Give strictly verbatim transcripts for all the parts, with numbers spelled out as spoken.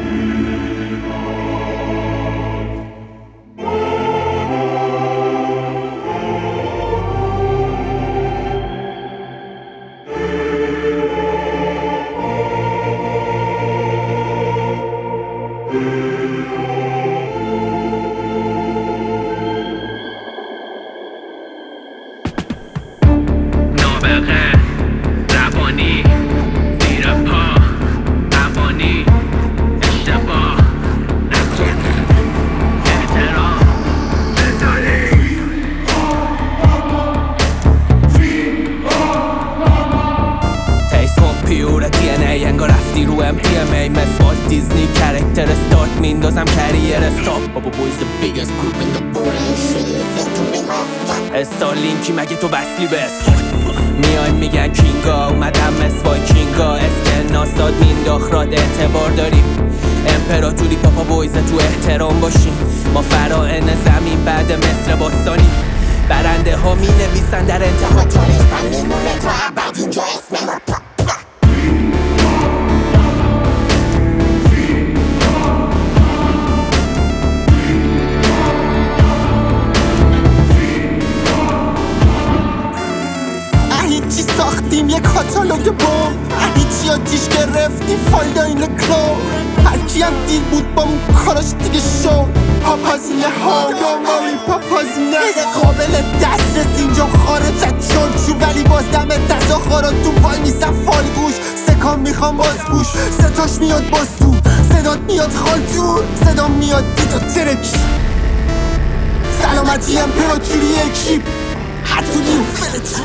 انگار رفتی رو ام تی ام ای مثل والت دیزنی کرکتر استارت میندازم کریر استاپ بابا بویز the biggest group in the world استارلینکی مگه تو وصلی به اسکارت میایم میگن کینگا اومدم مثل وایکینگا اسکن ناساد مینداخت راد اعتبار داریم امپراتوری پاپا بویزه تو احترام باشیم ما فرائن زمین بعد مصر باستانی برنده ها می نویسن در انتها تاریخ من میمونه تا ابد اینجا اسم ما پا هیچی ساختیم یه کاتالوگ بوم هیچی آتیش گرفتیم فایل این کلو هرکی هم دید بود با اون کاراش دیگه شو پاپازینه ها دنبالی پاپازینه یه قابل دسترس اینجا خارج از چون ولی باز دم دست آخارا تو وای میسم فالگوش سکان میخوام باز گوش ستاش میاد باز تو صدات میاد خالتون صدا میاد دیتا ترک سلامتی امپراتوری اکیپ حتی نیو فلت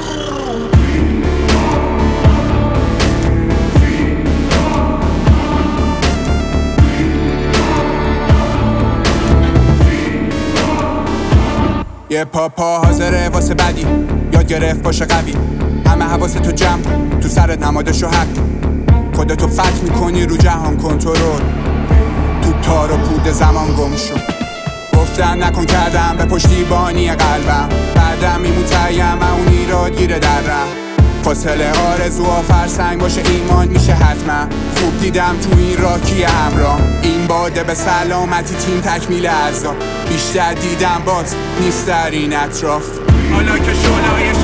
یه پاپا حاضره واسه بدی یاد گرفت باشه قوی همه حواس تو جمع کن تو سرت نمادشو حق خودتو فتح میکنی رو جهان کنترل تو تار و پود زمان گم شو گفتن نکن کردم به پشتیبانی قلبم بعدم میمون تایم اون ایراد گیره درم فاصله آرزوها فرسنگ باشه ایمان میشه حتما خوب دیدم تو این راکی همراه این باده به سلامتی تیم تکمیل اعضا بیشتر دیدم باز نیست در این اطراف حالا که شعله‌های